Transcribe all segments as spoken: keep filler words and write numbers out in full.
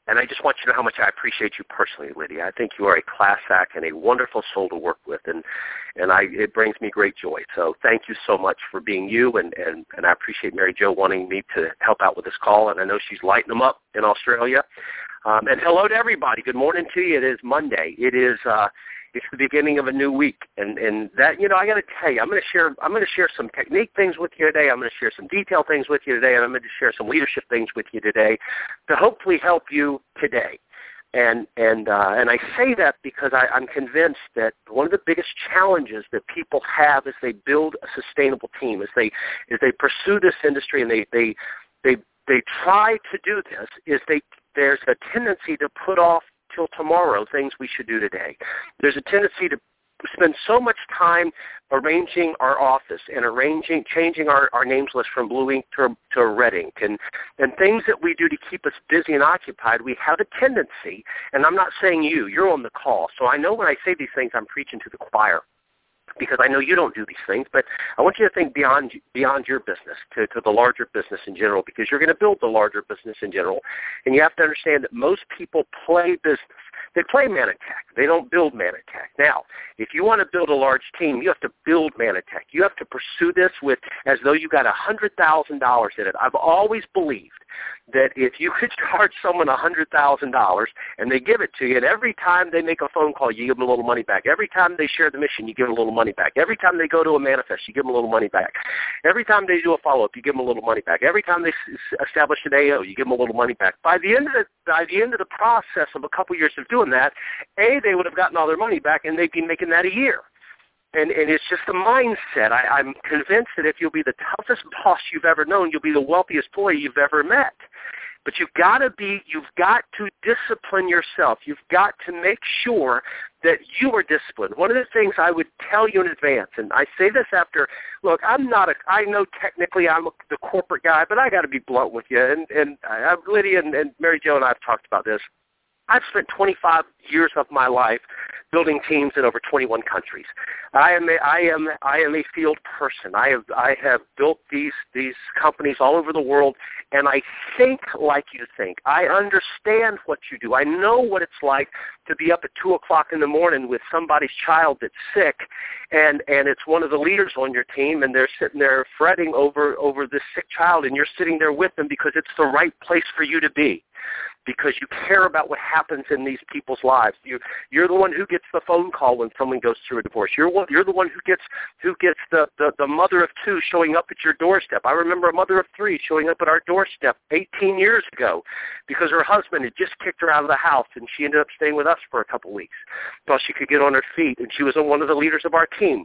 And I just want you to know how much I appreciate you personally, Lydia. I think you are a class act and a wonderful soul to work with, and and I it brings me great joy. So thank you so much for being you, and, and, and I appreciate Mary Jo wanting me to help out with this call, and I know she's lighting them up in Australia. Um, and hello to everybody. Good morning to you. It is Monday. It is uh, it's the beginning of a new week, and, and that you know I got to tell you, I'm going to share I'm going to share some technique things with you today. I'm going to share some detail things with you today, and I'm going to share some leadership things with you today to hopefully help you today. And and uh, and I say that because I, I'm convinced that one of the biggest challenges that people have as they build a sustainable team, as they as they pursue this industry and they they they, they try to do this, is they there's a tendency to put off till tomorrow things we should do today. There's a tendency to spend so much time arranging our office and arranging, changing our, our names list from blue ink to, to red ink, and, and things that we do to keep us busy and occupied. We have a tendency, and I'm not saying you, you're on the call, so I know when I say these things I'm preaching to the choir, because I know you don't do these things, but I want you to think beyond beyond your business, to, to the larger business in general, because you're going to build the larger business in general, and you have to understand that most people play business. They play Manatech. They don't build Manatech. Now, if you want to build a large team, you have to build Manatech. You have to pursue this with as though you got one hundred thousand dollars in it. I've always believed that if you could charge someone one hundred thousand dollars and they give it to you, and every time they make a phone call, you give them a little money back. Every time they share the mission, you give them a little money back. Every time they go to a manifest, you give them a little money back. Every time they do a follow-up, you give them a little money back. Every time they s- establish an A O, you give them a little money back. By the end of the, by the end of the process of a couple years of doing that, A, they would have gotten all their money back, and they'd be making that a year. And, and it's just a mindset. I, I'm convinced that if you'll be the toughest boss you've ever known, you'll be the wealthiest employee you've ever met. But you've got to be, you've got to discipline yourself. You've got to make sure that you are disciplined. One of the things I would tell you in advance, and I say this after, look, I'm not a, I know technically I'm a, the corporate guy, but I got to be blunt with you. And, and I, Lydia and, and Mary Jo and I have talked about this. I've spent twenty-five years of my life building teams in over twenty-one countries. I am a, I am I am a field person. I have I have built these these companies all over the world, and I think like you think. I understand what you do. I know what it's like to be up at two o'clock in the morning with somebody's child that's sick, and and it's one of the leaders on your team, and they're sitting there fretting over over this sick child, and you're sitting there with them because it's the right place for you to be, because you care about what happens in these people's lives. You, you're the one who gets the phone call when someone goes through a divorce. You're one, you're the one who gets who gets the, the, the mother of two showing up at your doorstep. I remember a mother of three showing up at our doorstep eighteen years ago because her husband had just kicked her out of the house, and she ended up staying with us for a couple weeks until she could get on her feet, and she was one of the leaders of our team.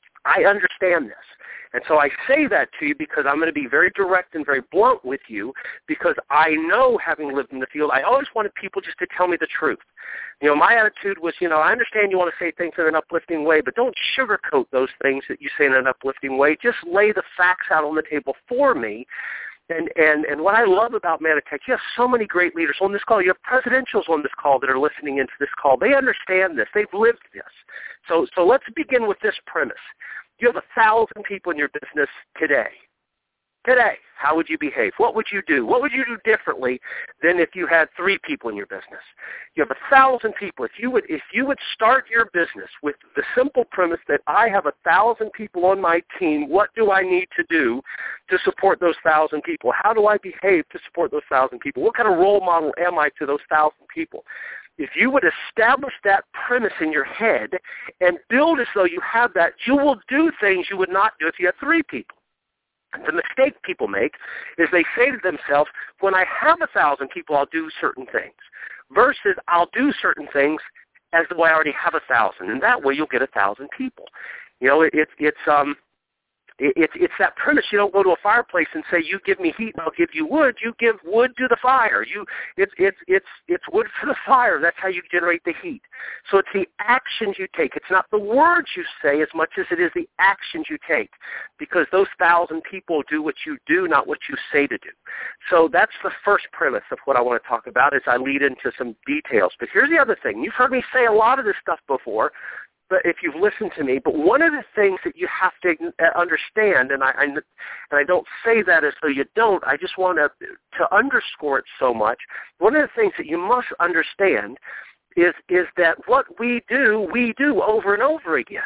I understand this. And so I say that to you because I'm going to be very direct and very blunt with you, because I know, having lived in the field, I always wanted people just to tell me the truth. You know, my attitude was, you know, I understand you want to say things in an uplifting way, but don't sugarcoat those things that you say in an uplifting way. Just lay the facts out on the table for me. And, and, and what I love about Manatech, you have so many great leaders on this call. You have presidentials on this call that are listening into this call. They understand this. They've lived this. So, so let's begin with this premise. You have a thousand people in your business today. Today, how would you behave? What would you do? What would you do differently than if you had three people in your business? You have a thousand people. If you would, if you would start your business with the simple premise that I have a thousand people on my team, what do I need to do to support those thousand people? How do I behave to support those thousand people? What kind of role model am I to those thousand people? If you would establish that premise in your head and build as though you have that, you will do things you would not do if you had three people. The mistake people make is they say to themselves, when I have a thousand people, I'll do certain things, versus I'll do certain things as though I already have a thousand, and that way you'll get a thousand people. You know, it, it, it's um, it, it's it's that premise. You don't go to a fireplace and say, "You give me heat, and I'll give you wood." You give wood to the fire. You it's it's it's it's wood for the fire. That's how you generate the heat. So it's the actions you take. It's not the words you say as much as it is the actions you take, because those thousand people do what you do, not what you say to do. So that's the first premise of what I want to talk about as I lead into some details. But here's the other thing. You've heard me say a lot of this stuff before. but if you've listened to me, but one of the things that you have to understand, and I, I, and I don't say that as though you don't, I just want to, to underscore it so much, one of the things that you must understand is, is that what we do, we do over and over again.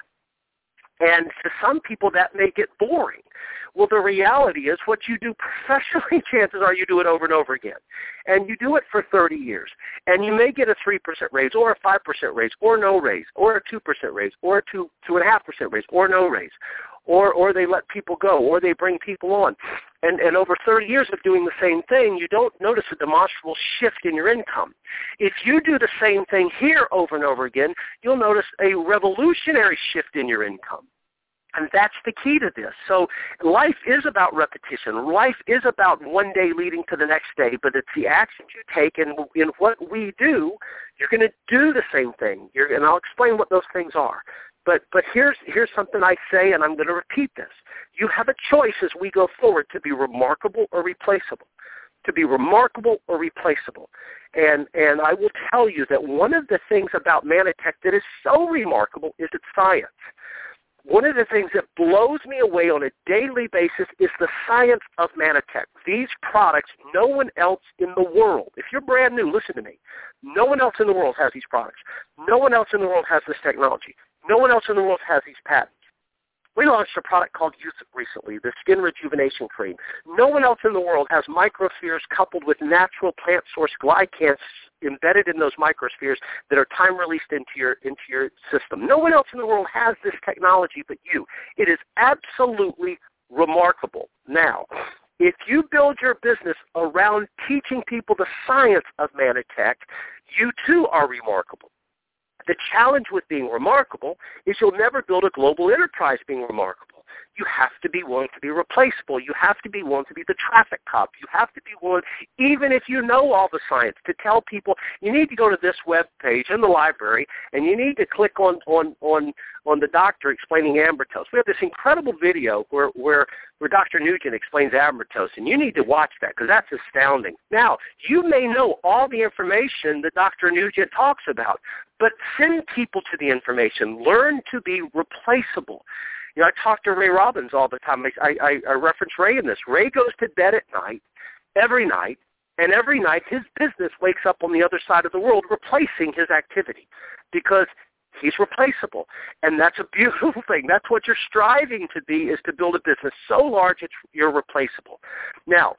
And to some people that may get boring. Well, the reality is what you do professionally, chances are you do it over and over again. And you do it for thirty years. And you may get a three percent raise or a five percent raise or no raise or a two percent raise or a two, two point five percent raise or no raise. Or, or they let people go or they bring people on. And, and over thirty years of doing the same thing, you don't notice a demonstrable shift in your income. If you do the same thing here over and over again, you'll notice a revolutionary shift in your income. And that's the key to this. So life is about repetition. Life is about one day leading to the next day, but it's the actions you take. And in what we do, you're going to do the same thing. You're, and I'll explain what those things are. But but here's here's something I say, and I'm going to repeat this. You have a choice as we go forward to be remarkable or replaceable. To be remarkable or replaceable. And and I will tell you that one of the things about Manitech that is so remarkable is its science. One of the things that blows me away on a daily basis is the science of Manitech. These products, no one else in the world, if you're brand new, listen to me, no one else in the world has these products. No one else in the world has this technology. No one else in the world has these patents. We launched a product called Youth recently, the Skin Rejuvenation Cream. No one else in the world has microspheres coupled with natural plant source glycans embedded in those microspheres that are time released into your into your system. No one else in the world has this technology but you. It is absolutely remarkable. Now, if you build your business around teaching people the science of Manitech, you too are remarkable. The challenge with being remarkable is you'll never build a global enterprise being remarkable. You have to be willing to be replaceable. You have to be willing to be the traffic cop. You have to be willing, even if you know all the science, to tell people you need to go to this web page in the library and you need to click on on on, on the doctor explaining Ambertose. We have this incredible video where where where Doctor Nugent explains Ambertose, and you need to watch that because that's astounding. Now, you may know all the information that Doctor Nugent talks about, but send people to the information. Learn to be replaceable. You know, I talk to Ray Robbins all the time. I, I, I reference Ray in this. Ray goes to bed at night, every night, and every night his business wakes up on the other side of the world replacing his activity because he's replaceable. And that's a beautiful thing. That's what you're striving to be, is to build a business so large it's, you're replaceable. Now,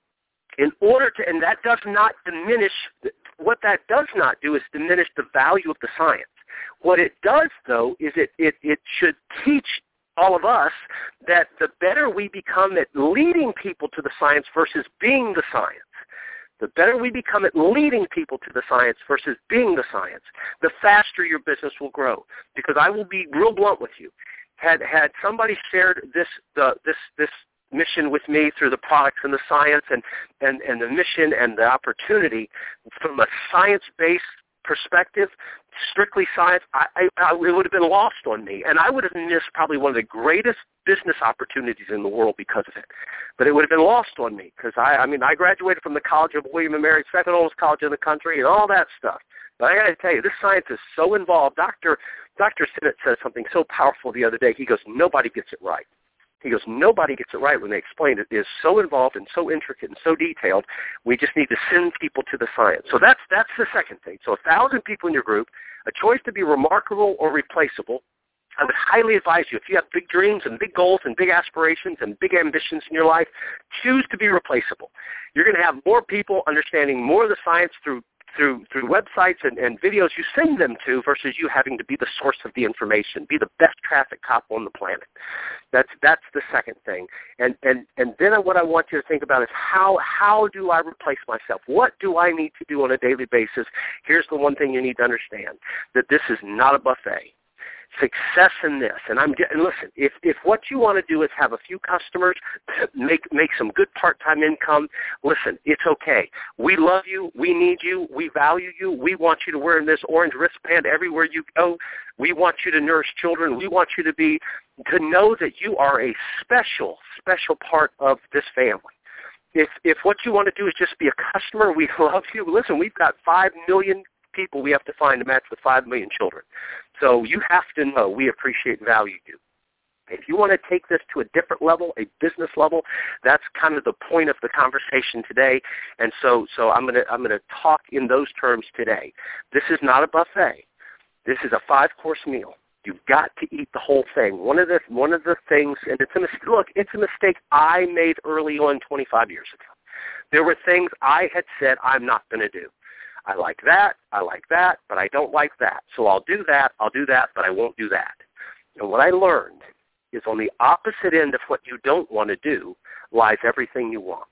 in order to, and that does not diminish, what that does not do is diminish the value of the science. What it does, though, is it, it, it should teach all of us that the better we become at leading people to the science versus being the science, the better we become at leading people to the science versus being the science, the faster your business will grow. Because I will be real blunt with you. Had had somebody shared this uh, this this mission with me through the products and the science and, and, and the mission and the opportunity from a science-based perspective, strictly science, I, I, I, it would have been lost on me. And I would have missed probably one of the greatest business opportunities in the world because of it. But it would have been lost on me because, I, I mean, I graduated from the College of William and Mary, second oldest college in the country, and all that stuff. But I got to tell you, this science is so involved. Doctor Doctor Sinnott said something so powerful the other day. He goes, nobody gets it right. He goes, nobody gets it right when they explain it. It is so involved and so intricate and so detailed. We just need to send people to the science. So that's that's the second thing. So a thousand people in your group, a choice to be remarkable or replaceable. I would highly advise you, if you have big dreams and big goals and big aspirations and big ambitions in your life, choose to be replaceable. You're going to have more people understanding more of the science through through through websites and, and videos you send them to versus you having to be the source of the information, be the best traffic cop on the planet. That's that's the second thing. And and, and then what I want you to think about is how how do I replace myself? What do I need to do on a daily basis? Here's the one thing you need to understand, that this is not a buffet. Success in this, and I'm and listen. If if what you want to do is have a few customers, make make some good part-time income, listen, it's okay. We love you. We need you. We value you. We want you to wear this orange wristband everywhere you go. We want you to nourish children. We want you to be to know that you are a special, special part of this family. If if what you want to do is just be a customer, we love you. Listen, we've got five million people we have to find to match with five million children. So you have to know we appreciate and value you. If you want to take this to a different level, a business level, that's kind of the point of the conversation today. And so, so I'm going to I'm going to talk in those terms today. This is not a buffet. This is a five-course meal. You've got to eat the whole thing. One of the one of the things, and it's a mistake. Look, it's a mistake I made early on, twenty-five years ago. There were things I had said I'm not going to do. I like that, I like that, but I don't like that. So I'll do that, I'll do that, but I won't do that. And what I learned is on the opposite end of what you don't want to do lies everything you want.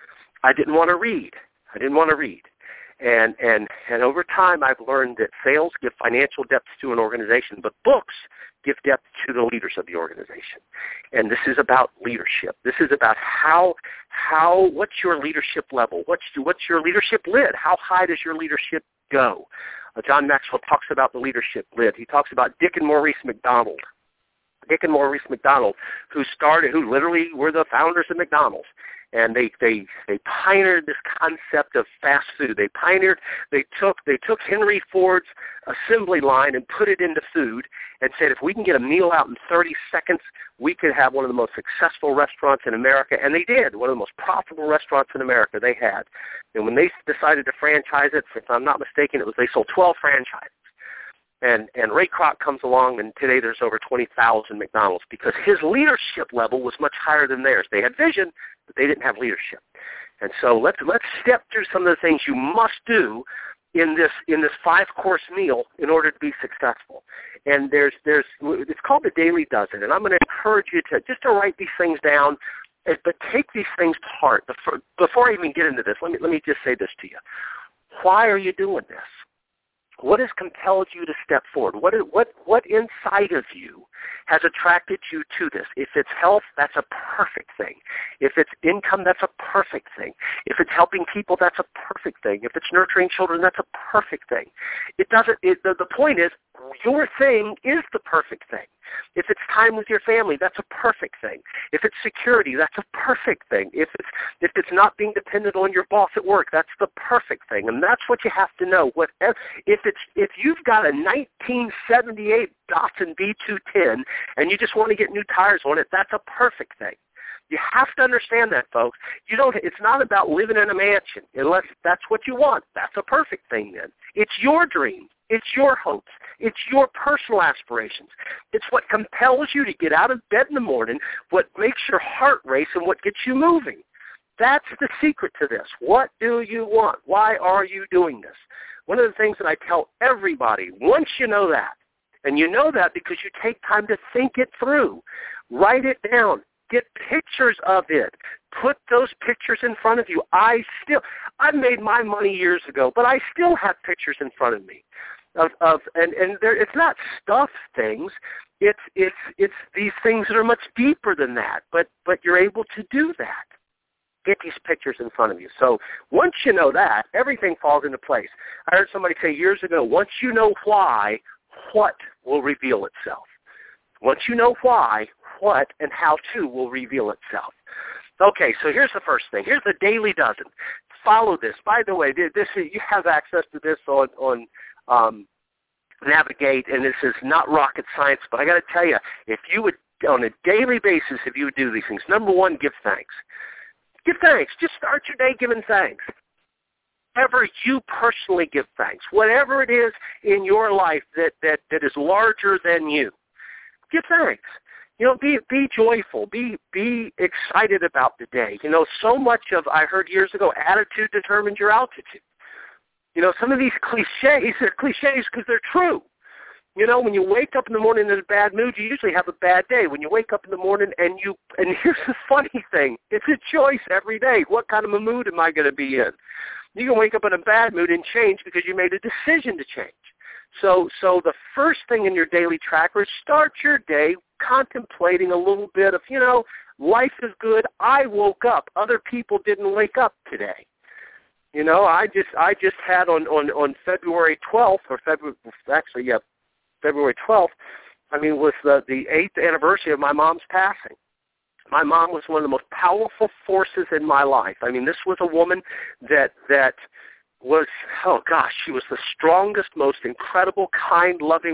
I didn't want to read. I didn't want to read. And, and, and over time, I've learned that sales give financial depth to an organization, but books give depth to the leaders of the organization. And this is about leadership. This is about how, how what's your leadership level? What's, what's your leadership lid? How high does your leadership go? Uh, John Maxwell talks about the leadership lid. He talks about Dick and Maurice McDonald. Dick and Maurice McDonald, who started, who literally were the founders of McDonald's. And they, they, they pioneered this concept of fast food. They pioneered, they took, they took Henry Ford's assembly line and put it into food and said, if we can get a meal out in thirty seconds, we could have one of the most successful restaurants in America. And they did, one of the most profitable restaurants in America they had. And when they decided to franchise it, if I'm not mistaken, it was they sold twelve franchises. And, and Ray Kroc comes along, and today there's over twenty thousand McDonald's because his leadership level was much higher than theirs. They had vision, but they didn't have leadership. And so let's let's step through some of the things you must do in this in this five-course meal in order to be successful. And there's there's it's called the Daily Dozen, and I'm going to encourage you to just to write these things down, but take these things to heart. Before I even get into this, let me let me just say this to you. Why are you doing this? What has compelled you to step forward? What, what, what inside of you has attracted you to this? If it's health, that's a perfect thing. If it's income, that's a perfect thing. If it's helping people, that's a perfect thing. If it's nurturing children, that's a perfect thing. It doesn't. It, the, the point is, your thing is the perfect thing. If it's time with your family, that's a perfect thing. If it's security, that's a perfect thing. If it's if it's not being dependent on your boss at work, that's the perfect thing. And that's what you have to know. What if it's if you've got a nineteen seventy-eight Datsun B two ten and you just want to get new tires on it, that's a perfect thing. You have to understand that, folks. You don't. It's not about living in a mansion, unless that's what you want. That's a perfect thing then. It's your dream. It's your hopes. It's your personal aspirations. It's what compels you to get out of bed in the morning, what makes your heart race, and what gets you moving. That's the secret to this. What do you want? Why are you doing this? One of the things that I tell everybody, once you know that, and you know that because you take time to think it through, write it down. Get pictures of it. Put those pictures in front of you. I still, I made my money years ago, but I still have pictures in front of me. Of, of and and there, it's not stuffed things. It's it's it's these things that are much deeper than that. But but you're able to do that. Get these pictures in front of you. So once you know that, everything falls into place. I heard somebody say years ago, once you know why, what will reveal itself. Once you know why, what and how to will reveal itself. Okay, so here's the first thing. Here's the Daily Dozen. Follow this. By the way, this you have access to this on on um, Navigate, and this is not rocket science. But I got to tell you, if you would on a daily basis, if you would do these things, number one, give thanks. Give thanks. Just start your day giving thanks. Whatever you personally give thanks, whatever it is in your life that that that is larger than you, give thanks. You know, be be joyful, be be excited about the day. You know, so much of, I heard years ago, attitude determines your altitude. You know, some of these cliches are cliches because they're true. You know, when you wake up in the morning in a bad mood, you usually have a bad day. When you wake up in the morning and you, and here's the funny thing, it's a choice every day. What kind of a mood am I going to be in? You can wake up in a bad mood and change because you made a decision to change. So so the first thing in your daily tracker is start your day contemplating a little bit of, you know, life is good. I woke up. Other people didn't wake up today. You know, I just I just had on, on, on February twelfth, or February, actually, yeah, February twelfth, I mean, was the, the eighth anniversary of my mom's passing. My mom was one of the most powerful forces in my life. I mean, this was a woman that that was, oh gosh, she was the strongest, most incredible, kind, loving,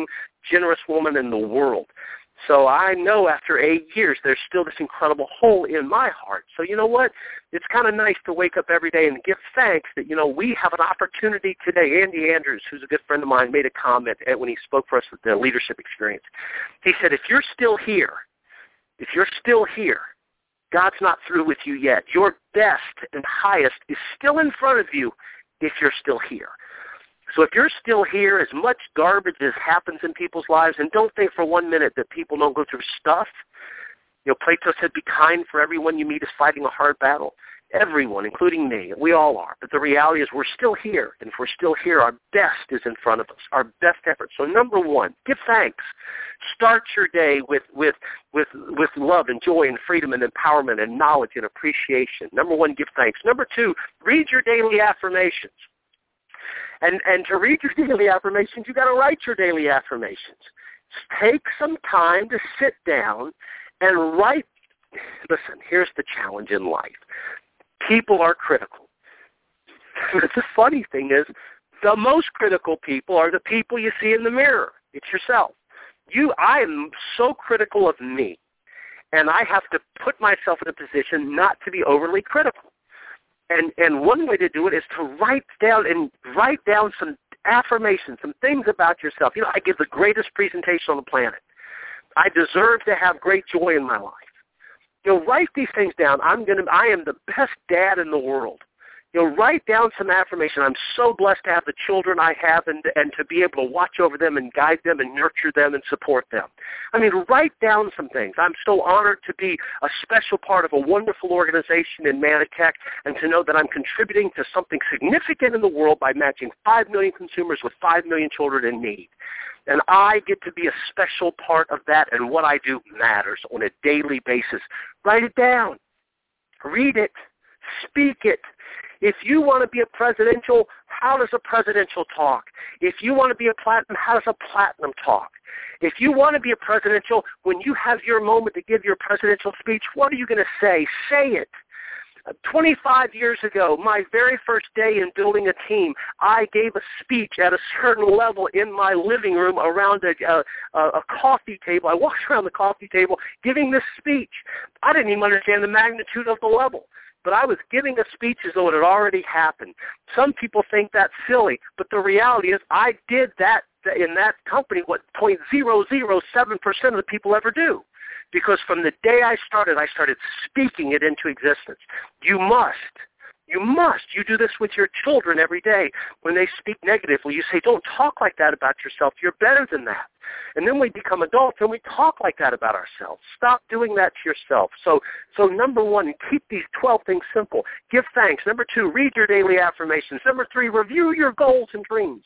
generous woman in the world. So I know after eight years, there's still this incredible hole in my heart. So you know what? It's kind of nice to wake up every day and give thanks that, you know, we have an opportunity today. Andy Andrews, who's a good friend of mine, made a comment when he spoke for us at the leadership experience. He said, if you're still here, if you're still here, God's not through with you yet. Your best and highest is still in front of you if you're still here. So if you're still here, as much garbage as happens in people's lives, and don't think for one minute that people don't go through stuff. You know, Plato said, be kind, for everyone you meet is fighting a hard battle. Everyone, including me, we all are. But the reality is we're still here, and if we're still here, our best is in front of us, our best effort. So number one, give thanks. Start your day with, with, with, with love and joy and freedom and empowerment and knowledge and appreciation. Number one, give thanks. Number two, read your daily affirmations. And and to read your daily affirmations, you've got to write your daily affirmations. Take some time to sit down and write. Listen, here's the challenge in life. People are critical. The funny thing is, the most critical people are the people you see in the mirror. It's yourself. You, I am so critical of me, and I have to put myself in a position not to be overly critical. And and one way to do it is to write down and write down some affirmations, some things about yourself. You know, I give the greatest presentation on the planet. I deserve to have great joy in my life. You know, write these things down. I'm gonna. I am the best dad in the world. You know, write down some affirmation. I'm so blessed to have the children I have and and to be able to watch over them and guide them and nurture them and support them. I mean, write down some things. I'm so honored to be a special part of a wonderful organization in Manatech and to know that I'm contributing to something significant in the world by matching five million consumers with five million children in need. And I get to be a special part of that, and what I do matters on a daily basis. Write it down. Read it. Speak it. If you want to be a presidential, how does a presidential talk? If you want to be a platinum, how does a platinum talk? If you want to be a presidential, when you have your moment to give your presidential speech, what are you going to say? Say it. twenty-five years ago, my very first day in building a team, I gave a speech at a certain level in my living room around a, a, a coffee table. I walked around the coffee table giving this speech. I didn't even understand the magnitude of the level. But I was giving a speech as though it had already happened. Some people think that's silly, but the reality is I did that in that company what zero point zero zero seven percent of the people ever do. Because from the day I started, I started speaking it into existence. You must. You must. You do this with your children every day. When they speak negatively, you say, don't talk like that about yourself. You're better than that. And then we become adults and we talk like that about ourselves. Stop doing that to yourself. So so number one, keep these twelve things simple. Give thanks. Number two, read your daily affirmations. Number three, review your goals and dreams.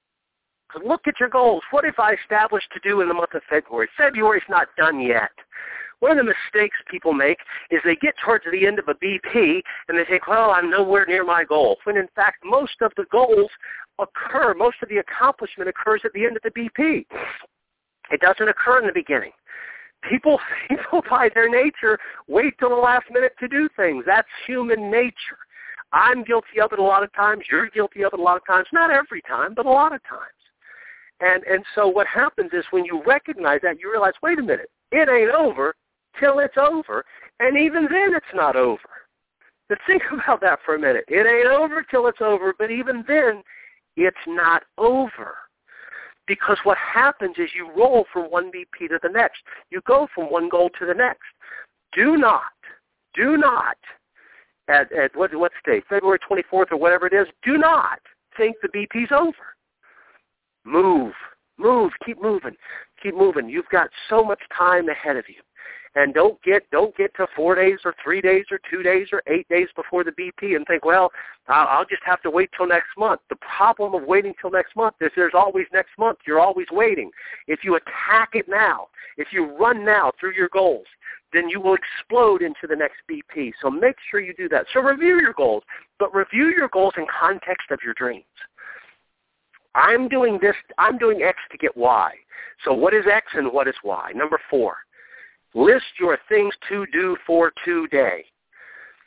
Look at your goals. What have I established to do in the month of February? February's not done yet. One of the mistakes people make is they get towards the end of a B P and they think, well, I'm nowhere near my goal. When in fact, most of the goals occur, most of the accomplishment occurs at the end of the B P. It doesn't occur in the beginning. People, people by their nature, wait till the last minute to do things. That's human nature. I'm guilty of it a lot of times. You're guilty of it a lot of times. Not every time, but a lot of times. And and so what happens is when you recognize that, you realize, wait a minute, it ain't over till it's over, and even then it's not over. But think about that for a minute. It ain't over till it's over, but even then it's not over. Because what happens is you roll from one B P to the next. You go from one goal to the next. Do not, do not, at, at what, what date, February twenty-fourth or whatever it is, do not think the B P's over. Move, move, keep moving, keep moving. You've got so much time ahead of you. And don't get don't get to four days or three days or two days or eight days before the B P and think, well, I'll just have to wait till next month. The problem of waiting till next month is there's always next month. You're always waiting. If you attack it now, if you run now through your goals, then you will explode into the next B P. So make sure you do that. So review your goals, but review your goals in context of your dreams. I'm doing this, I'm doing X to get Y. So what is X and what is Y? Number four, list your things to do for today.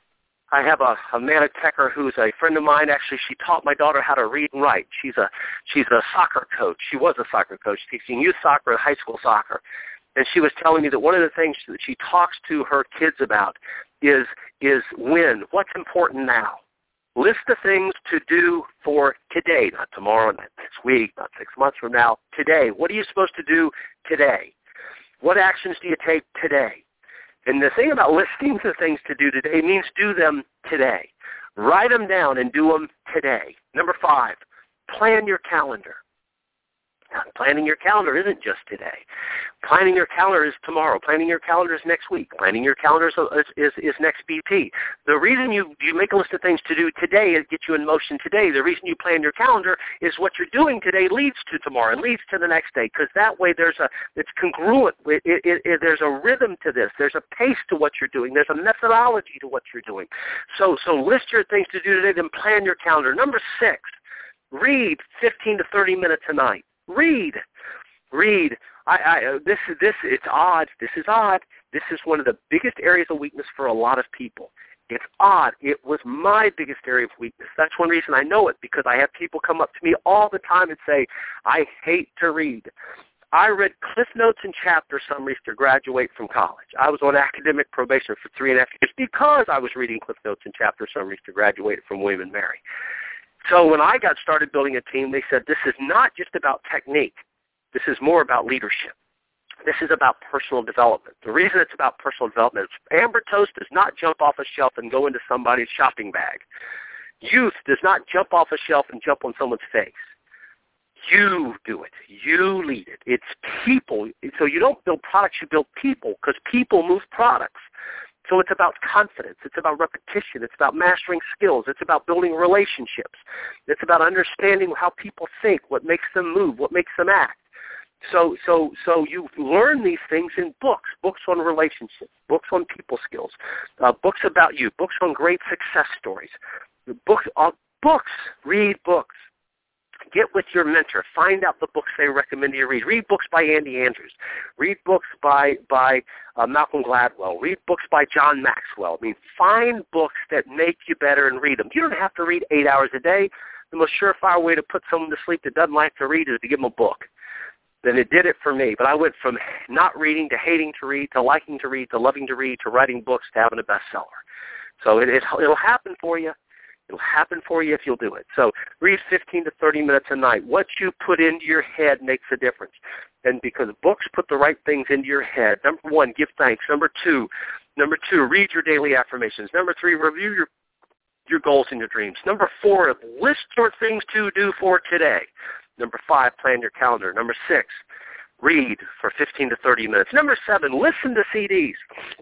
I have a, a Manitecker who's a friend of mine. Actually, she taught my daughter how to read and write. She's a she's a soccer coach. She was a soccer coach, teaching youth soccer and high school soccer. And she was telling me that one of the things that she talks to her kids about is is when, what's important now. List the things to do for today, not tomorrow, not next week, not six months from now, today. What are you supposed to do today? What actions do you take today? And the thing about listing the things to do today means do them today. Write them down and do them today. Number five, plan your calendar. Now, planning your calendar isn't just today. Planning your calendar is tomorrow. Planning your calendar is next week. Planning your calendar is, is, is next B P. The reason you, you make a list of things to do today is get you in motion today. The reason you plan your calendar is what you're doing today leads to tomorrow and leads to the next day, because that way there's a, it's congruent. It, it, it, there's a rhythm to this. There's a pace to what you're doing. There's a methodology to what you're doing. So, so list your things to do today, then plan your calendar. Number six, read fifteen to thirty minutes a night. Read, read. I, I, this, this, it's odd. This is odd. This is one of the biggest areas of weakness for a lot of people. It's odd. It was my biggest area of weakness. That's one reason I know it, because I have people come up to me all the time and say, I hate to read. I read Cliff Notes and chapter summaries to graduate from college. I was on academic probation for three and a half years because I was reading Cliff Notes and chapter summaries to graduate from William and Mary. So when I got started building a team, they said, this is not just about technique. This is more about leadership. This is about personal development. The reason it's about personal development is Amber Toast does not jump off a shelf and go into somebody's shopping bag. Youth does not jump off a shelf and jump on someone's face. You do it. You lead it. It's people. So you don't build products, you build people, because people move products. So it's about confidence. It's about repetition. It's about mastering skills. It's about building relationships. It's about understanding how people think, what makes them move, what makes them act. So, so, so you learn these things in books, books on relationships, books on people skills, uh, books about you, books on great success stories, books, uh, books, read books. Get with your mentor. Find out the books they recommend you read. Read books by Andy Andrews. Read books by by uh, Malcolm Gladwell. Read books by John Maxwell. I mean, find books that make you better and read them. You don't have to read eight hours a day. The most surefire way to put someone to sleep that doesn't like to read is to give them a book. Then it did it for me. But I went from not reading to hating to read to liking to read to loving to read to writing books to having a bestseller. So it, it, it'll happen for you. It'll happen for you if you'll do it. So read fifteen to thirty minutes a night. What you put into your head makes a difference. And because books put the right things into your head, number one, give thanks. Number two, number two, read your daily affirmations. Number three, review your your goals and your dreams. Number four, list your things to do for today. Number five, plan your calendar. Number six, read for fifteen to thirty minutes. Number seven, listen to C Ds.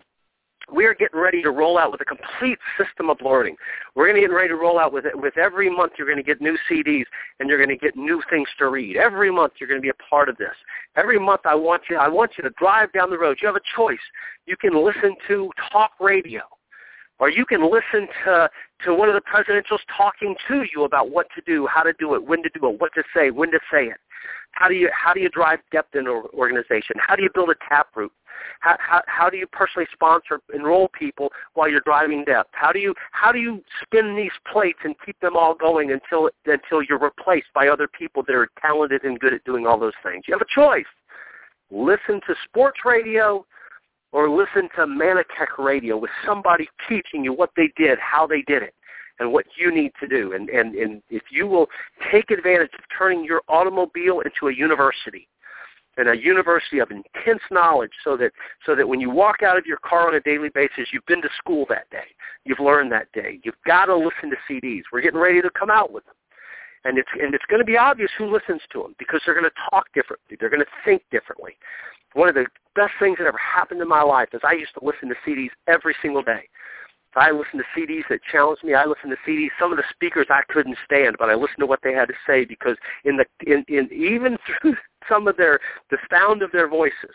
We are getting ready to roll out with a complete system of learning. We're going to get ready to roll out with it. With every month, you're going to get new C Ds, and you're going to get new things to read. Every month, you're going to be a part of this. Every month, I want you. I want you to drive down the road. You have a choice. You can listen to talk radio, or you can listen to to one of the presidentials talking to you about what to do, how to do it, when to do it, what to say, when to say it. How do you how do you drive depth in an organization? How do you build a taproot? How, how how do you personally sponsor, enroll people while you're driving depth? How do you how do you spin these plates and keep them all going until until you're replaced by other people that are talented and good at doing all those things? You have a choice. Listen to sports radio or listen to Manitech radio with somebody teaching you what they did, how they did it, and what you need to do. And, and, and if you will take advantage of turning your automobile into a university, and a university of intense knowledge, so that so that when you walk out of your car on a daily basis, you've been to school that day. You've learned that day. You've got to listen to C Ds. We're getting ready to come out with them. And it's, and it's going to be obvious who listens to them, because they're going to talk differently. They're going to think differently. One of the best things that ever happened in my life is I used to listen to C Ds every single day. I listened to C Ds that challenged me. I listened to C Ds. Some of the speakers I couldn't stand, but I listened to what they had to say, because in the in, in even through some of their the sound of their voices,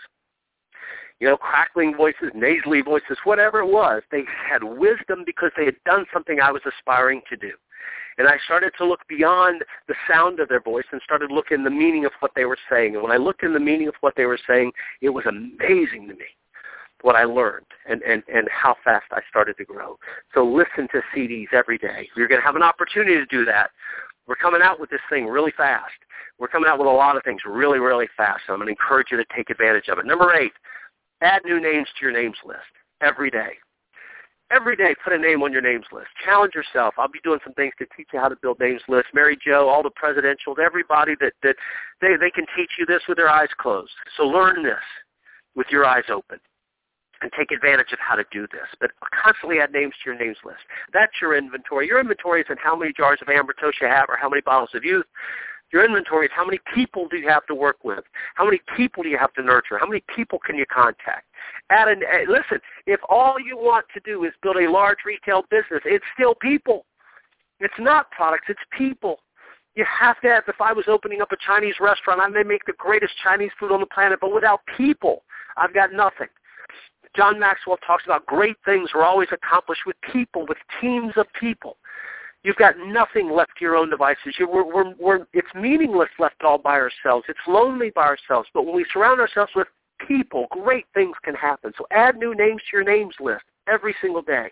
you know, crackling voices, nasally voices, whatever it was, they had wisdom because they had done something I was aspiring to do. And I started to look beyond the sound of their voice and started looking the meaning of what they were saying. And when I looked in the meaning of what they were saying, it was amazing to me. what I learned and, and, and how fast I started to grow. So listen to C Ds every day. You're going to have an opportunity to do that. We're coming out with this thing really fast. We're coming out with a lot of things really, really fast. So I'm going to encourage you to take advantage of it. Number eight, add new names to your names list every day. Every day, put a name on your names list. Challenge yourself. I'll be doing some things to teach you how to build names lists. Mary Jo, all the presidentials, everybody that, that they, they can teach you this with their eyes closed. So learn this with your eyes open and take advantage of how to do this. But constantly add names to your names list. That's your inventory. Your inventory isn't how many jars of Amber Toast you have or how many bottles of youth. Your inventory is how many people do you have to work with? How many people do you have to nurture? How many people can you contact? Add an, uh, listen, if all you want to do is build a large retail business, it's still people. It's not products, it's people. You have to have, if I was opening up a Chinese restaurant, I may make the greatest Chinese food on the planet, but without people, I've got nothing. John Maxwell talks about great things are always accomplished with people, with teams of people. You've got nothing left to your own devices. You're, we're, we're, we're, it's meaningless left all by ourselves. It's lonely by ourselves. But when we surround ourselves with people, great things can happen. So add new names to your names list every single day.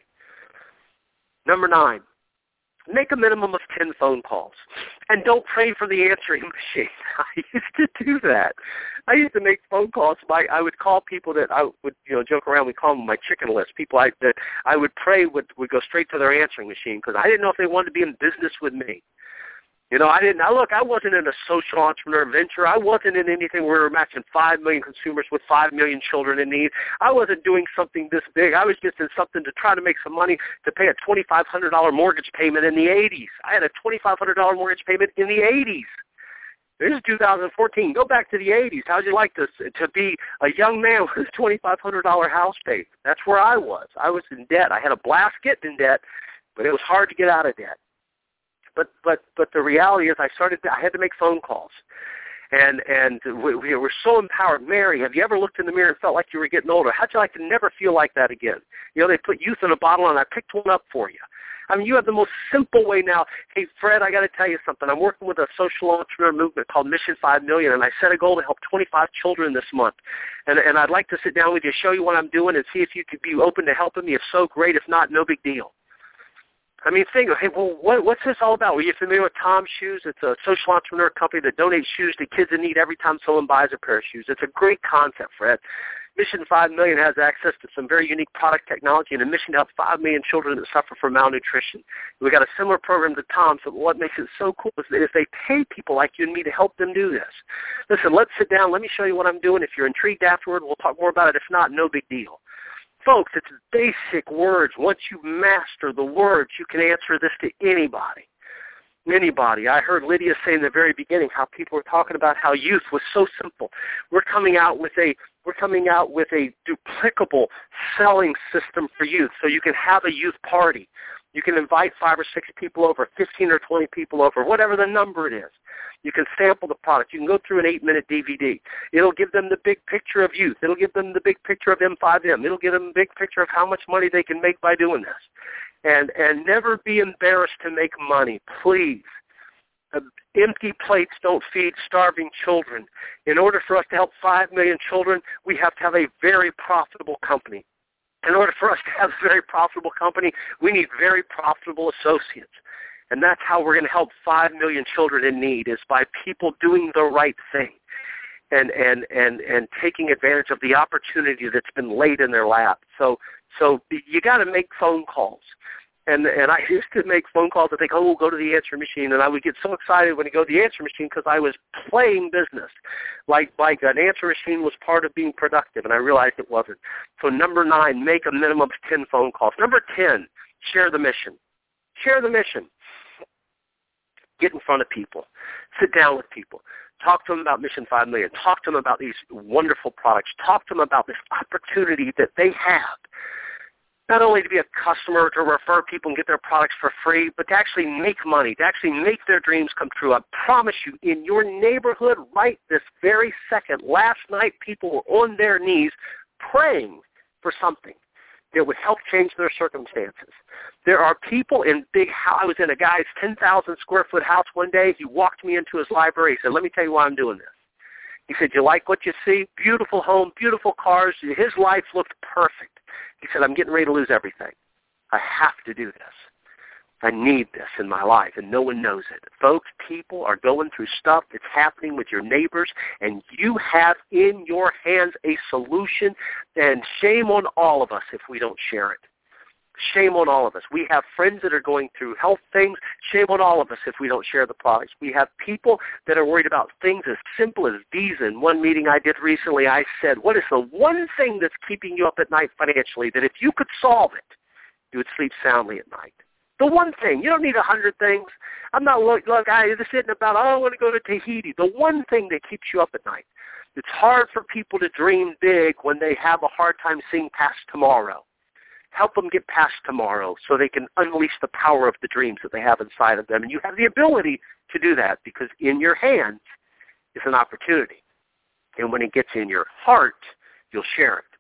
Number nine, make a minimum of ten phone calls. And don't pray for the answering machine. I used to do that. I used to make phone calls. My, I would call people that I would, you know, joke around. We call them my chicken list. People I, that I would pray would, would go straight to their answering machine because I didn't know if they wanted to be in business with me. You know, I didn't. I look, I wasn't in a social entrepreneur venture. I wasn't in anything where we were matching five million consumers with five million children in need. I wasn't doing something this big. I was just in something to try to make some money to pay a twenty-five hundred dollars mortgage payment in the eighties. I had a twenty-five hundred dollars mortgage payment in the eighties. This is two thousand fourteen. Go back to the eighties. How'd you like to to be a young man with a twenty-five hundred dollars house payment? That's where I was. I was in debt. I had a blast getting in debt, but it was hard to get out of debt. But but but the reality is, I started. To, I had to make phone calls, and and we, we were so empowered. Mary, have you ever looked in the mirror and felt like you were getting older? How'd you like to never feel like that again? You know, they put youth in a bottle, and I picked one up for you. I mean, you have the most simple way now. Hey, Fred, I got to tell you something. I'm working with a social entrepreneur movement called Mission five million, and I set a goal to help twenty-five children this month. And and I'd like to sit down with you, show you what I'm doing, and see if you could be open to helping me. If so, great. If not, no big deal. I mean, think, hey, well, what, what's this all about? Were you familiar with Tom's Shoes? It's a social entrepreneur company that donates shoes to kids in need every time someone buys a pair of shoes. It's a great concept, Fred. Mission five million has access to some very unique product technology and a mission to help five million children that suffer from malnutrition. We've got a similar program to Tom's, but what makes it so cool is that if they pay people like you and me to help them do this. Listen, let's sit down. Let me show you what I'm doing. If you're intrigued afterward, we'll talk more about it. If not, no big deal. Folks, it's basic words. Once you master the words, you can answer this to anybody. Anybody. I heard Lydia say in the very beginning how people were talking about how youth was so simple. We're coming out with a we're coming out with a duplicable selling system for youth, so you can have a youth party. You can invite five or six people over, fifteen or twenty people over, whatever the number it is. You can sample the product. You can go through an eight-minute D V D. It'll give them the big picture of youth. It'll give them the big picture of M five M. It'll give them a big picture of how much money they can make by doing this. And and never be embarrassed to make money, please. Uh, empty plates don't feed starving children. In order for us to help five million children, we have to have a very profitable company. In order for us to have a very profitable company, we need very profitable associates. And that's how we're going to help five million children in need, is by people doing the right thing and, and, and, and taking advantage of the opportunity that's been laid in their lap. So so you got to make phone calls. And and I used to make phone calls and think, oh, we'll go to the answer machine. And I would get so excited when I go to the answer machine because I was playing business. Like, like an answer machine was part of being productive, and I realized it wasn't. So number nine, make a minimum of ten phone calls. Number ten, share the mission. Share the mission. Get in front of people. Sit down with people. Talk to them about Mission five million. Talk to them about these wonderful products. Talk to them about this opportunity that they have, not only to be a customer, to refer people and get their products for free, but to actually make money, to actually make their dreams come true. I promise you, in your neighborhood right this very second, last night people were on their knees praying for something that would help change their circumstances. There are people in big house. I was in a guy's ten thousand square foot house one day. He walked me into his library. He said, let me tell you why I'm doing this. He said, you like what you see? Beautiful home, beautiful cars. His life looked perfect. He said, I'm getting ready to lose everything. I have to do this. I need this in my life, and no one knows it. Folks, people are going through stuff that's happening with your neighbors, and you have in your hands a solution, and shame on all of us if we don't share it. Shame on all of us. We have friends that are going through health things. Shame on all of us if we don't share the products. We have people that are worried about things as simple as Visa. In one meeting I did recently, I said, what is the one thing that's keeping you up at night financially that if you could solve it, you would sleep soundly at night? The one thing. You don't need a hundred things. I'm not, look, look I just sitting about, oh, I want to go to Tahiti. The one thing that keeps you up at night. It's hard for people to dream big when they have a hard time seeing past tomorrow. Help them get past tomorrow so they can unleash the power of the dreams that they have inside of them. And you have the ability to do that because in your hands is an opportunity. And when it gets in your heart, you'll share it.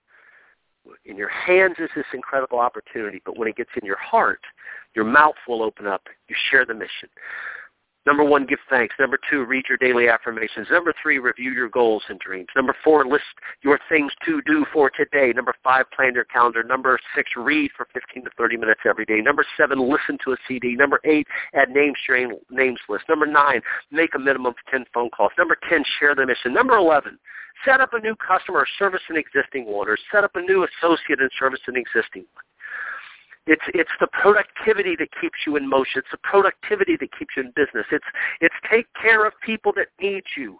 In your hands is this incredible opportunity, but when it gets in your heart, your mouth will open up. You share the mission. Number one, give thanks. Number two, read your daily affirmations. Number three, review your goals and dreams. Number four, list your things to do for today. Number five, plan your calendar. Number six, read for fifteen to thirty minutes every day. Number seven, listen to a C D. Number eight, add names to your names list. Number nine, make a minimum of ten phone calls. Number ten, share the mission. Number eleven, set up a new customer or service an existing one, or set up a new associate and service an existing one. It's it's the productivity that keeps you in motion. It's the productivity that keeps you in business. It's it's take care of people that need you.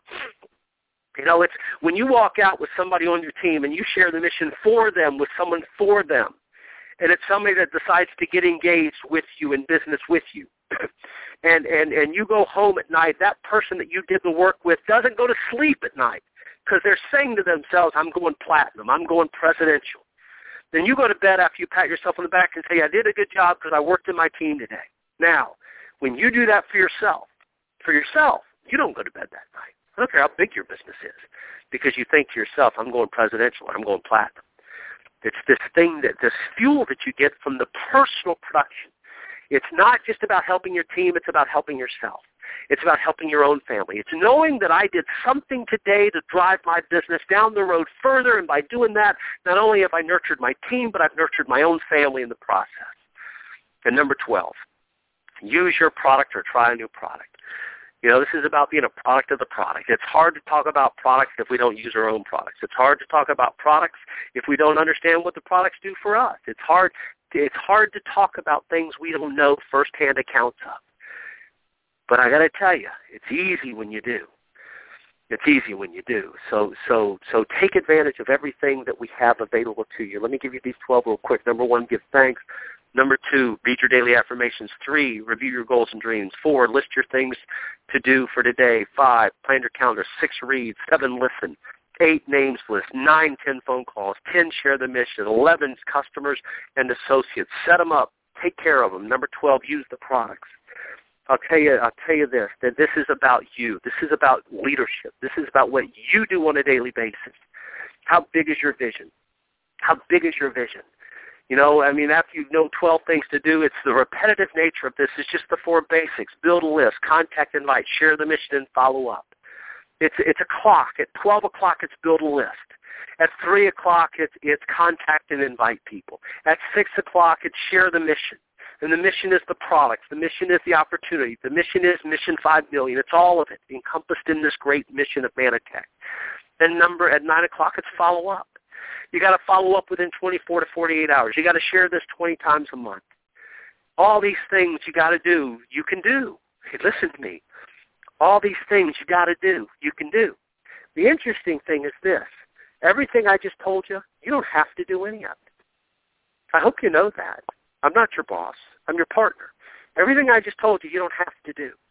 You know, it's when you walk out with somebody on your team and you share the mission for them with someone for them, and it's somebody that decides to get engaged with you in business with you, and and and you go home at night. That person that you did the work with doesn't go to sleep at night because they're saying to themselves, "I'm going platinum. I'm going presidential." Then you go to bed after you pat yourself on the back and say, I did a good job because I worked in my team today. Now, when you do that for yourself, for yourself, you don't go to bed that night. I don't care how big your business is because you think to yourself, I'm going presidential or I'm going platinum. It's this thing, that this fuel that you get from the personal production. It's not just about helping your team. It's about helping yourself. It's about helping your own family. It's knowing that I did something today to drive my business down the road further, and by doing that, not only have I nurtured my team, but I've nurtured my own family in the process. And number twelve, use your product or try a new product. You know, this is about being a product of the product. It's hard to talk about products if we don't use our own products. It's hard to talk about products if we don't understand what the products do for us. It's hard, it's hard to talk about things we don't know firsthand accounts of. But I got to tell you, it's easy when you do. It's easy when you do. So so so take advantage of everything that we have available to you. Let me give you these twelve real quick. Number one, give thanks. Number two, read your daily affirmations. Three, review your goals and dreams. Four, list your things to do for today. Five, plan your calendar. Six, read. Seven, listen. Eight, names list. Nine, ten phone calls. Ten, share the mission. Eleven, customers and associates. Set them up. Take care of them. Number twelve, use the products. I'll tell you, I'll tell you this, that this is about you. This is about leadership. This is about what you do on a daily basis. How big is your vision? How big is your vision? You know, I mean, after you know twelve things to do, it's the repetitive nature of this. It's just the four basics. Build a list, contact, invite, share the mission, and follow up. It's it's a clock. At twelve o'clock, it's build a list. At three o'clock, it's, it's contact and invite people. At six o'clock, it's share the mission. And the mission is the products. The mission is the opportunity. The mission is Mission five million. It's all of it encompassed in this great mission of Manatech. Then number at nine o'clock, it's follow up. You got to follow up within twenty-four to forty-eight hours. You got to share this twenty times a month. All these things you got to do, you can do. Hey, listen to me. All these things you got to do, you can do. The interesting thing is this. Everything I just told you, you don't have to do any of it. I hope you know that. I'm not your boss. I'm your partner. Everything I just told you, you don't have to do.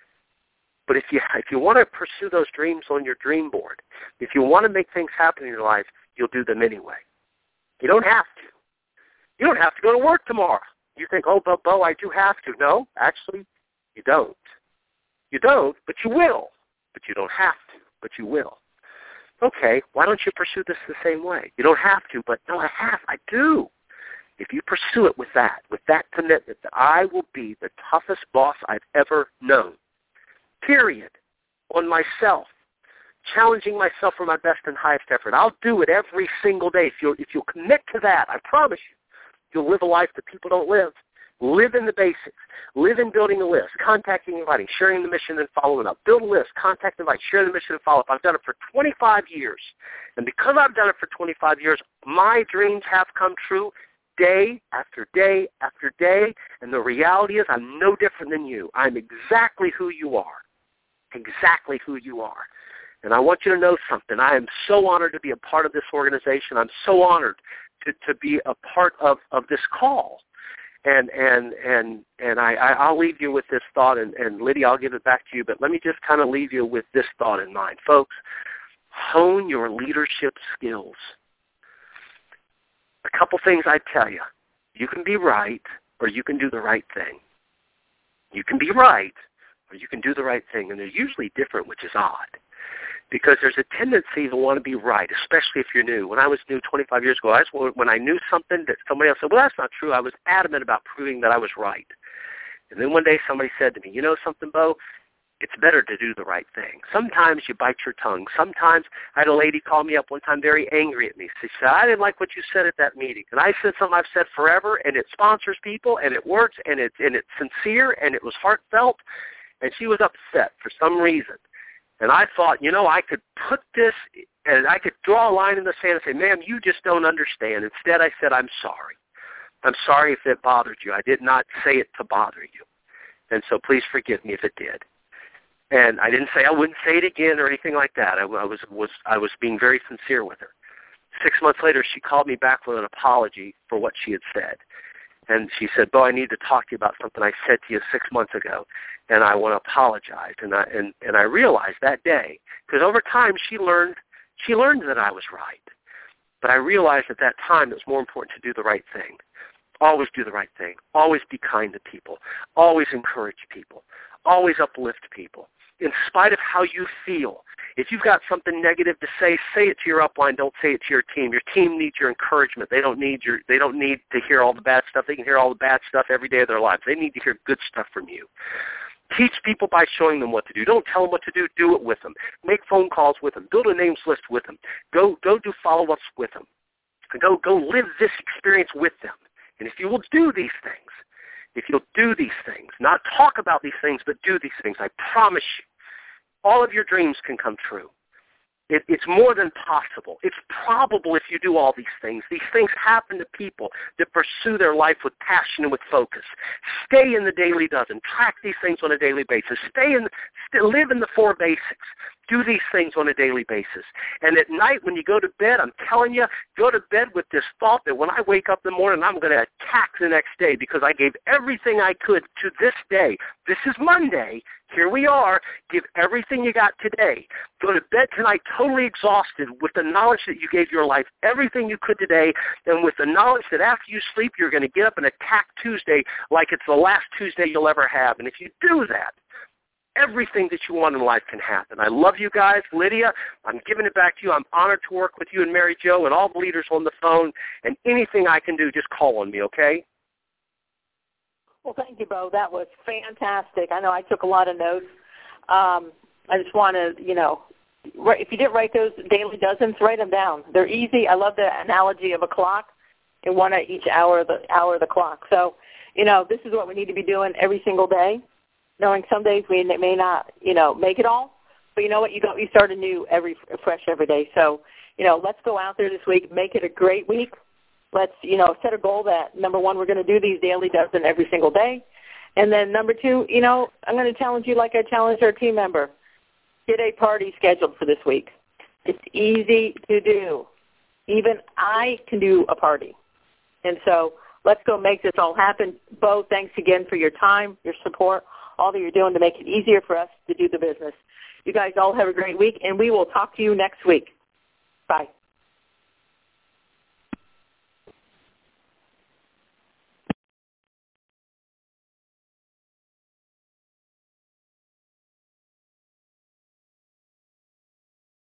But if you if you want to pursue those dreams on your dream board, if you want to make things happen in your life, you'll do them anyway. You don't have to. You don't have to go to work tomorrow. You think, oh, Bo, Bo, I do have to. No, actually, you don't. You don't, but you will. But you don't have to, but you will. Okay, why don't you pursue this the same way? You don't have to, but no, I have. I do. If you pursue it with that, with that commitment, that I will be the toughest boss I've ever known, period, on myself, challenging myself for my best and highest effort. I'll do it every single day. If you'll, if you'll commit to that, I promise you, you'll live a life that people don't live. Live in the basics. Live in building a list, contacting, inviting, sharing the mission, and following up. Build a list, contact, invite, share the mission, and follow up. I've done it for twenty-five years. And because I've done it for twenty-five years, my dreams have come true day after day after day. And the reality is I'm no different than you. I'm exactly who you are. Exactly who you are. And I want you to know something. I am so honored to be a part of this organization. I'm so honored to, to be a part of, of this call. And and and and I, I'll leave you with this thought, and, and Lydia, I'll give it back to you, but let me just kind of leave you with this thought in mind. Folks, hone your leadership skills. A couple things I tell you. You can be right, or you can do the right thing. You can be right, or you can do the right thing, and they're usually different, which is odd. Because there's a tendency to want to be right, especially if you're new. When I was new twenty-five years ago, I was, when I knew something that somebody else said, well, that's not true, I was adamant about proving that I was right. And then one day somebody said to me, you know something, Bo? It's better to do the right thing. Sometimes you bite your tongue. Sometimes I had a lady call me up one time very angry at me. She said, I didn't like what you said at that meeting. And I said something I've said forever, and it sponsors people, and it works, and it's, and it's sincere, and it was heartfelt. And she was upset for some reason. And I thought, you know, I could put this, and I could draw a line in the sand and say, ma'am, you just don't understand. Instead, I said, I'm sorry. I'm sorry if it bothered you. I did not say it to bother you. And so please forgive me if it did. And I didn't say I wouldn't say it again or anything like that. I, I was, was, I was being very sincere with her. Six months later, she called me back with an apology for what she had said. And she said, Bo, I need to talk to you about something I said to you six months ago, and I want to apologize. And I, and, and I realized that day, because over time she learned, she learned that I was right. But I realized at that time it was more important to do the right thing. Always do the right thing. Always be kind to people. Always encourage people. Always uplift people. In spite of how you feel. If you've got something negative to say, say it to your upline. Don't say it to your team. Your team needs your encouragement. They don't need your. They don't need to hear all the bad stuff. They can hear all the bad stuff every day of their lives. They need to hear good stuff from you. Teach people by showing them what to do. Don't tell them what to do. Do it with them. Make phone calls with them. Build a names list with them. Go go do follow-ups with them. Go go live this experience with them. And if you will do these things, if you'll do these things, not talk about these things, but do these things, I promise you, all of your dreams can come true. It, it's more than possible. It's probable if you do all these things. These things happen to people that pursue their life with passion and with focus. Stay in the daily dozen. Track these things on a daily basis. Stay in, st- live in the four basics. Do these things on a daily basis. And at night when you go to bed, I'm telling you, go to bed with this thought that when I wake up in the morning, I'm going to attack the next day because I gave everything I could to this day. This is Monday. Here we are. Give everything you got today. Go to bed tonight totally exhausted with the knowledge that you gave your life everything you could today, and with the knowledge that after you sleep, you're going to get up and attack Tuesday like it's the last Tuesday you'll ever have. And if you do that, everything that you want in life can happen. I love you guys. Lydia, I'm giving it back to you. I'm honored to work with you and Mary Jo and all the leaders on the phone, and anything I can do, just call on me, okay? Well, thank you, Bo. That was fantastic. I know I took a lot of notes. Um, I just want to, you know, if you didn't write those daily dozens, write them down. They're easy. I love the analogy of a clock and one at each hour of the hour of the clock. So, you know, this is what we need to be doing every single day, knowing some days we may not, you know, make it all. But you know what? You go, you start anew every fresh every day. So, you know, let's go out there this week, make it a great week. Let's, you know, set a goal that, number one, we're going to do these daily dozen every single day. And then number two, you know, I'm going to challenge you like I challenged our team member. Get a party scheduled for this week. It's easy to do. Even I can do a party. And so let's go make this all happen. Bo, thanks again for your time, your support, all that you're doing to make it easier for us to do the business. You guys all have a great week, and we will talk to you next week. Bye.